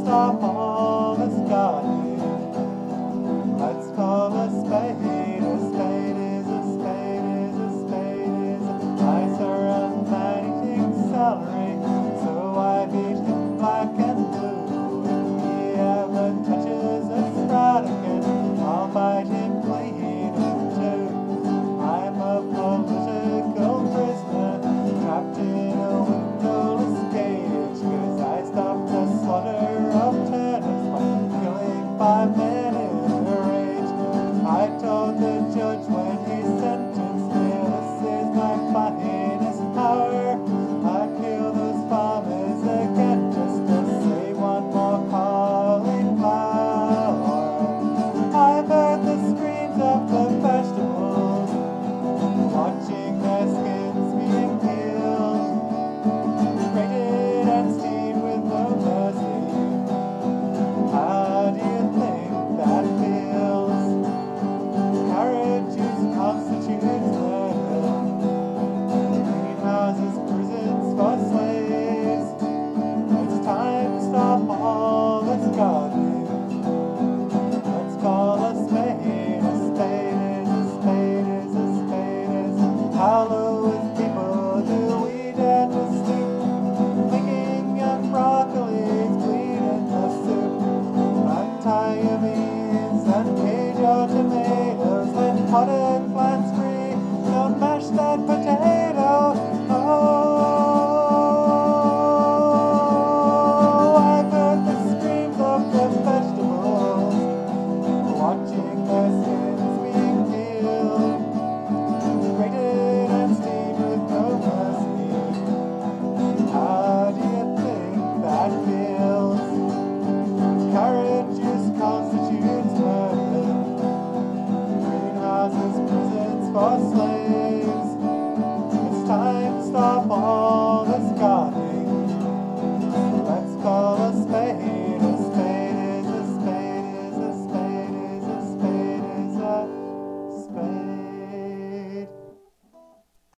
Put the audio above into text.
stop all this gardening. Let's call a spade. A spade is a spade is a spade is a nicer and eating celery. So I beat him black and blue. If he ever touches a sprout again, I'll bite him clean in two. I'm a political prisoner, trapped in a windowless cage, 'cause I stopped the slaughter of turnips by killing 5 men in a rage. I told the judge when he sentenced me, this is my finest hour. I'd kill those farmers again just to see one more cauliflower. I've heard the screams of the vegetables, watching their skins being peeled, grated and steamed with no mercy. How do you think that feels? Carrot juice constitutes murder. Greenhouses, prisons for slaves. It's time to stop all this gardening. Let's call a spade. A spade is a spade is a spade is a. How low as people do we dare to stoop? Making young broccolis bleed in the soup. Untie your beans and cage your tomatoes. Let potted plants free. Don't mash that potato. Oh, I've heard the screams of the vegetables, watching their skins being peeled, grated and steamed with no mercy. How do you think that feels? Carrot juice constitutes murder. Greenhouses, prisons for slaves.